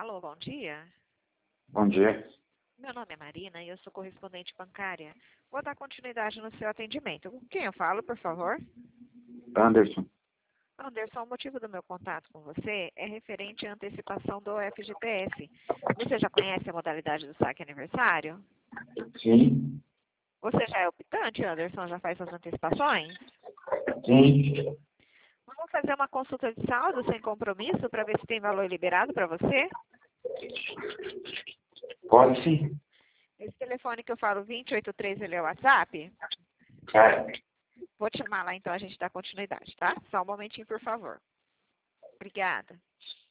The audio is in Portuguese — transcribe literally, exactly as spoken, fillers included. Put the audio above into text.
Alô, bom dia. Bom dia. Meu nome é Marina e eu sou correspondente bancária. Vou dar continuidade no seu atendimento. Com quem eu falo, por favor? Anderson. Anderson, o motivo do meu contato com você é referente à antecipação do F G T S. Você já conhece a modalidade do saque aniversário? Sim. Você já é optante, Anderson? Já faz suas antecipações? Sim. Vamos fazer uma consulta de saldo sem compromisso para ver se tem valor liberado para você? Pode sim. Esse telefone que eu falo, vinte e oito três, ele é o WhatsApp? É. Vou te chamar lá então, a gente dá continuidade, tá? Só um momentinho, por favor. Obrigada.